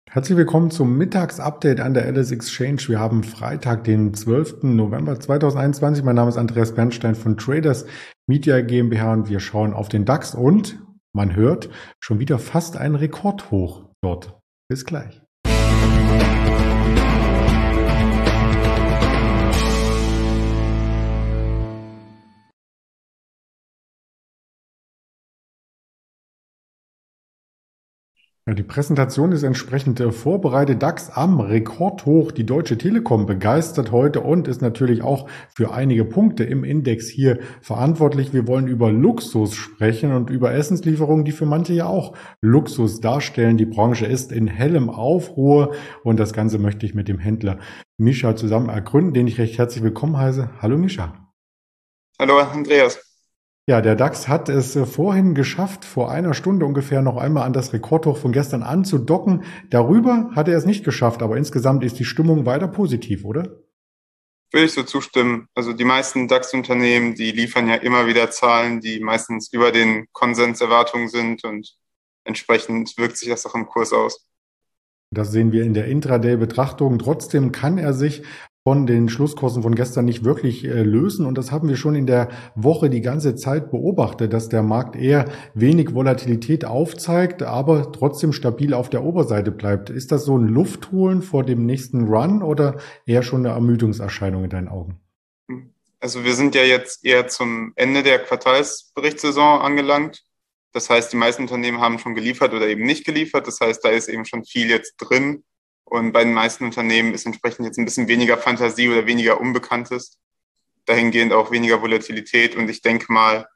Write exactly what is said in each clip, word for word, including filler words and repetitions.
Herzlich willkommen zum Mittagsupdate an der Alice Exchange. Wir haben Freitag, den zwölften November zweitausendeinundzwanzig. Mein Name ist Andreas Bernstein von Traders Media GmbH und wir schauen auf den DAX und man hört schon wieder fast ein Rekordhoch dort. Bis gleich. Ja, die Präsentation ist entsprechend äh, vorbereitet. DAX am Rekordhoch. Die Deutsche Telekom begeistert heute und ist natürlich auch für einige Punkte im Index hier verantwortlich. Wir wollen über Luxus sprechen und über Essenslieferungen, die für manche ja auch Luxus darstellen. Die Branche ist in hellem Aufruhr und das Ganze möchte ich mit dem Händler Mischa zusammen ergründen, den ich recht herzlich willkommen heiße. Hallo Mischa. Hallo Andreas. Ja, der DAX hat es äh, vorhin geschafft, vor einer Stunde ungefähr noch einmal an das Rekordhoch von gestern anzudocken. Darüber hat er es nicht geschafft, aber insgesamt ist die Stimmung weiter positiv, oder? Würde ich so zustimmen. Also die meisten DAX-Unternehmen, die liefern ja immer wieder Zahlen, die meistens über den Konsenserwartungen sind und entsprechend wirkt sich das auch im Kurs aus. Das sehen wir in der Intraday-Betrachtung. Trotzdem kann er sich von den Schlusskursen von gestern nicht wirklich äh, lösen. Und das haben wir schon in der Woche die ganze Zeit beobachtet, dass der Markt eher wenig Volatilität aufzeigt, aber trotzdem stabil auf der Oberseite bleibt. Ist das so ein Luftholen vor dem nächsten Run oder eher schon eine Ermüdungserscheinung in deinen Augen? Also wir sind ja jetzt eher zum Ende der Quartalsberichtssaison angelangt. Das heißt, die meisten Unternehmen haben schon geliefert oder eben nicht geliefert. Das heißt, da ist eben schon viel jetzt drin. Und bei den meisten Unternehmen ist entsprechend jetzt ein bisschen weniger Fantasie oder weniger Unbekanntes. Dahingehend auch weniger Volatilität. Und ich denke mal,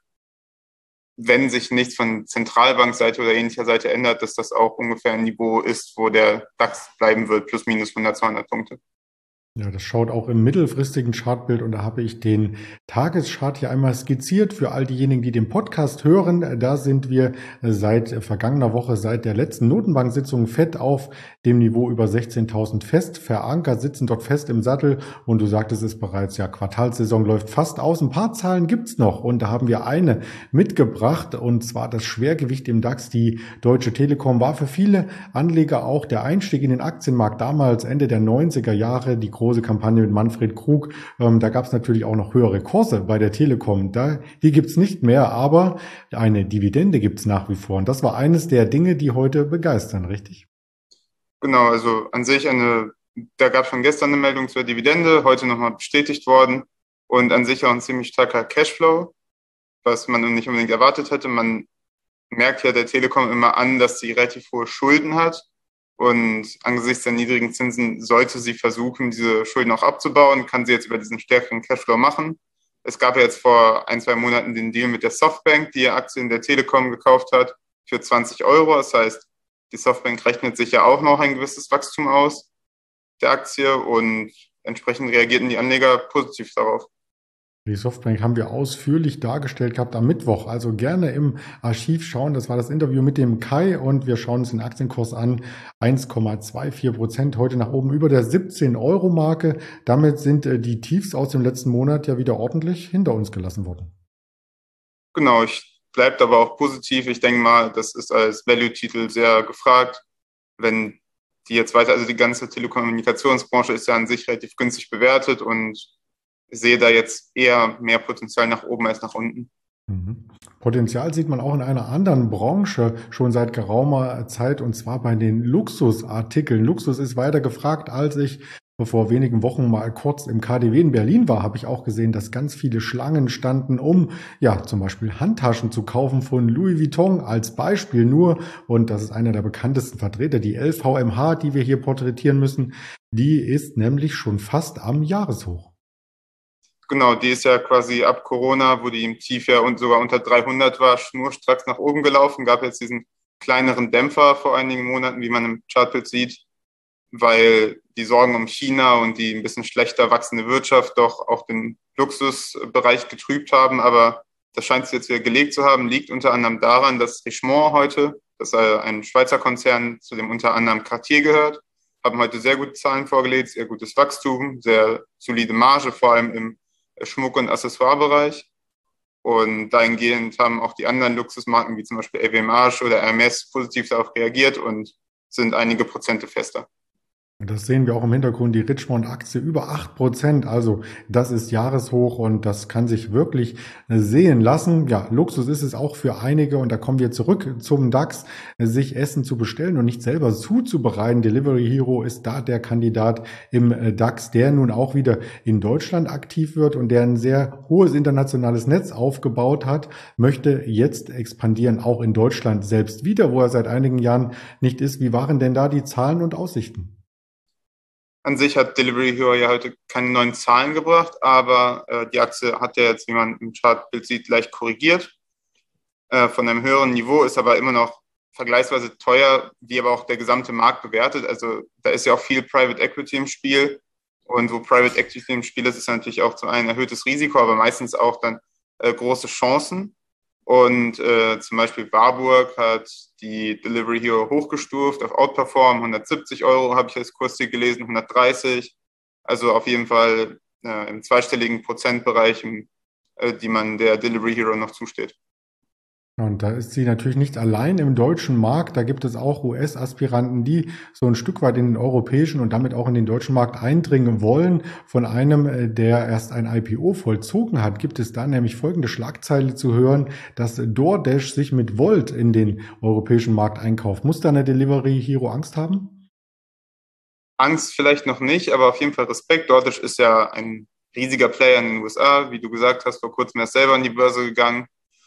wenn sich nichts von Zentralbankseite oder ähnlicher Seite ändert, dass das auch ungefähr ein Niveau ist, wo der DAX bleiben wird, plus minus hundert, zweihundert Punkte. Ja, das schaut auch im mittelfristigen Chartbild und da habe ich den Tageschart hier einmal skizziert für all diejenigen, die den Podcast hören. Da sind wir seit vergangener Woche, seit der letzten Notenbank-Sitzung fett auf dem Niveau über sechzehntausend fest verankert, sitzen dort fest im Sattel und du sagtest es bereits, ja, Quartalssaison läuft fast aus. Ein paar Zahlen gibt's noch und da haben wir eine mitgebracht und zwar das Schwergewicht im DAX. Die Deutsche Telekom war für viele Anleger auch der Einstieg in den Aktienmarkt damals Ende der neunziger Jahre, die große Kampagne mit Manfred Krug. Ähm, da gab es natürlich auch noch höhere Kurse bei der Telekom. Da, die gibt's nicht mehr, aber eine Dividende gibt's nach wie vor. Und das war eines der Dinge, die heute begeistern, richtig? Genau, also an sich eine, da gab es schon gestern eine Meldung zur Dividende, heute nochmal bestätigt worden und an sich auch ein ziemlich starker Cashflow, was man nicht unbedingt erwartet hätte. Man merkt ja der Telekom immer an, dass sie relativ hohe Schulden hat. Und angesichts der niedrigen Zinsen sollte sie versuchen, diese Schulden auch abzubauen, kann sie jetzt über diesen stärkeren Cashflow machen. Es gab ja jetzt vor ein, zwei Monaten den Deal mit der Softbank, die ja Aktien der Telekom gekauft hat, für zwanzig Euro. Das heißt, die Softbank rechnet sich ja auch noch ein gewisses Wachstum aus, der Aktie, und entsprechend reagierten die Anleger positiv darauf. Die Softbank haben wir ausführlich dargestellt gehabt am Mittwoch. Also gerne im Archiv schauen. Das war das Interview mit dem Kai und wir schauen uns den Aktienkurs an. eins Komma vierundzwanzig Prozent heute nach oben über der siebzehn-Euro-Marke. Damit sind äh, die Tiefs aus dem letzten Monat ja wieder ordentlich hinter uns gelassen worden. Genau, ich bleibe aber auch positiv. Ich denke mal, das ist als Value-Titel sehr gefragt. Wenn die jetzt weiter, also die ganze Telekommunikationsbranche ist ja an sich relativ günstig bewertet und sehe da jetzt eher mehr Potenzial nach oben als nach unten. Mhm. Potenzial sieht man auch in einer anderen Branche schon seit geraumer Zeit und zwar bei den Luxusartikeln. Luxus ist weiter gefragt. Als ich vor wenigen Wochen mal kurz im K D W in Berlin war, habe ich auch gesehen, dass ganz viele Schlangen standen, um ja zum Beispiel Handtaschen zu kaufen von Louis Vuitton als Beispiel nur. Und das ist einer der bekanntesten Vertreter, die L V M H, die wir hier porträtieren müssen. Die ist nämlich schon fast am Jahreshoch. Genau, die ist ja quasi ab Corona, wo die im Tief ja und sogar unter dreihundert war, schnurstracks nach oben gelaufen. Gab jetzt diesen kleineren Dämpfer vor einigen Monaten, wie man im Chartbild sieht, weil die Sorgen um China und die ein bisschen schlechter wachsende Wirtschaft doch auch den Luxusbereich getrübt haben. Aber das scheint sich jetzt wieder gelegt zu haben, liegt unter anderem daran, dass Richemont heute, das ist ein Schweizer Konzern, zu dem unter anderem Cartier gehört, haben heute sehr gute Zahlen vorgelegt, sehr gutes Wachstum, sehr solide Marge, vor allem im Schmuck- und Accessoirebereich. Und dahingehend haben auch die anderen Luxusmarken, wie zum Beispiel L V M H oder Hermès, positiv darauf reagiert und sind einige Prozente fester. Das sehen wir auch im Hintergrund, die Richmond-Aktie über acht Prozent. Also das ist Jahreshoch und das kann sich wirklich sehen lassen. Ja, Luxus ist es auch für einige und da kommen wir zurück zum DAX, sich Essen zu bestellen und nicht selber zuzubereiten. Delivery Hero ist da der Kandidat im DAX, der nun auch wieder in Deutschland aktiv wird und der ein sehr hohes internationales Netz aufgebaut hat, möchte jetzt expandieren, auch in Deutschland selbst wieder, wo er seit einigen Jahren nicht ist. Wie waren denn da die Zahlen und Aussichten? An sich hat Delivery Hero ja heute keine neuen Zahlen gebracht, aber äh, die Aktie hat ja jetzt, wie man im Chartbild sieht, leicht korrigiert. Äh, von einem höheren Niveau, ist aber immer noch vergleichsweise teuer, wie aber auch der gesamte Markt bewertet. Also da ist ja auch viel Private Equity im Spiel. Und wo Private Equity im Spiel ist, ist natürlich auch zum einen erhöhtes Risiko, aber meistens auch dann äh, große Chancen. Und äh, zum Beispiel Warburg hat die Delivery Hero hochgestuft auf Outperform, hundertsiebzig Euro habe ich als Kursziel gelesen, hundertdreißig. Also auf jeden Fall äh, im zweistelligen Prozentbereich, im, äh, die man der Delivery Hero noch zusteht. Und da ist sie natürlich nicht allein im deutschen Markt. Da gibt es auch U S-Aspiranten, die so ein Stück weit in den europäischen und damit auch in den deutschen Markt eindringen wollen. Von einem, der erst ein I P O vollzogen hat, gibt es da nämlich folgende Schlagzeile zu hören, dass DoorDash sich mit Volt in den europäischen Markt einkauft. Muss da eine Delivery Hero Angst haben? Angst vielleicht noch nicht, aber auf jeden Fall Respekt. DoorDash ist ja ein riesiger Player in den U S A. Wie du gesagt hast, vor kurzem erst selber an die Börse gegangen.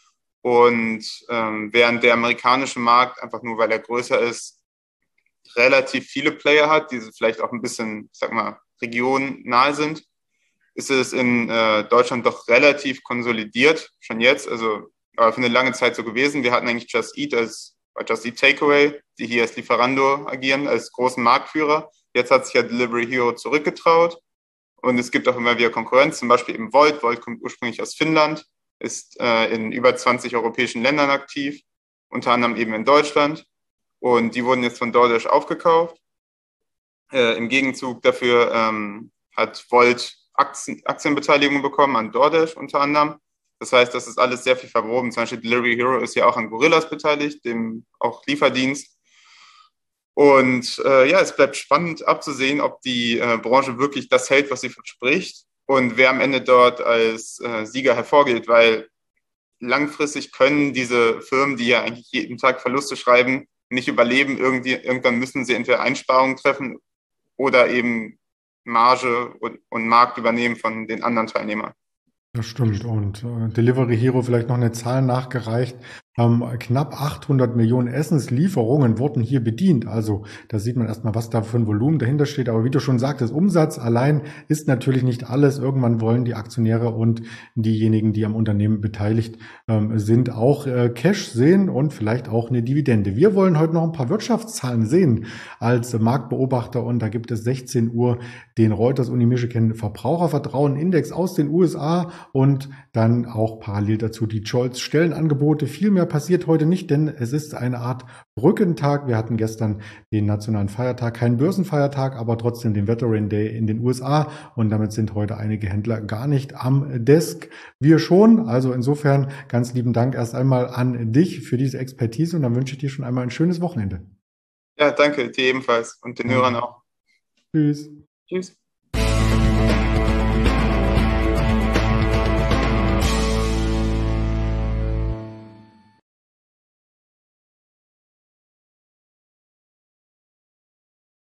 Und ähm, während der amerikanische Markt, einfach nur weil er größer ist, relativ viele Player hat, die vielleicht auch ein bisschen, ich sag mal, regionnahe sind, ist es in äh, Deutschland doch relativ konsolidiert, schon jetzt. Also aber für eine lange Zeit so gewesen. Wir hatten eigentlich Just Eat als Just Eat Takeaway, die hier als Lieferando agieren, als großen Marktführer. Jetzt hat sich ja Delivery Hero zurückgetraut und es gibt auch immer wieder Konkurrenz, zum Beispiel eben Volt. Volt kommt ursprünglich aus Finnland, ist äh, in über zwanzig europäischen Ländern aktiv, unter anderem eben in Deutschland. Und die wurden jetzt von DoorDash aufgekauft. Äh, Im Gegenzug dafür ähm, hat Volt Aktien, Aktienbeteiligung bekommen an DoorDash unter anderem. Das heißt, das ist alles sehr viel verwoben. Zum Beispiel Delivery Hero ist ja auch an Gorillas beteiligt, dem auch Lieferdienst. Und äh, ja, es bleibt spannend abzusehen, ob die äh, Branche wirklich das hält, was sie verspricht. Und wer am Ende dort als äh, Sieger hervorgeht, weil langfristig können diese Firmen, die ja eigentlich jeden Tag Verluste schreiben, nicht überleben. Irgendwie, irgendwann müssen sie entweder Einsparungen treffen oder eben Marge und, und Markt übernehmen von den anderen Teilnehmern. Das stimmt. Und äh, Delivery Hero vielleicht noch eine Zahl nachgereicht. Ähm, knapp achthundert Millionen Essenslieferungen wurden hier bedient. Also da sieht man erstmal, was da für ein Volumen dahinter steht. Aber wie du schon sagtest, Umsatz allein ist natürlich nicht alles. Irgendwann wollen die Aktionäre und diejenigen, die am Unternehmen beteiligt ähm, sind, auch äh, Cash sehen und vielleicht auch eine Dividende. Wir wollen heute noch ein paar Wirtschaftszahlen sehen als Marktbeobachter. Und da gibt es sechzehn Uhr den Reuters Uni Michigan Verbrauchervertrauen Index aus den U S A und dann auch parallel dazu die Scholz Stellenangebote. Viel mehr passiert heute nicht, denn es ist eine Art Brückentag. Wir hatten gestern den nationalen Feiertag, kein Börsenfeiertag, aber trotzdem den Veteran Day in den U S A und damit sind heute einige Händler gar nicht am Desk. Wir schon. Also insofern ganz lieben Dank erst einmal an dich für diese Expertise und dann wünsche ich dir schon einmal ein schönes Wochenende. Ja, danke dir ebenfalls und den Hörern auch. Tschüss. Tschüss.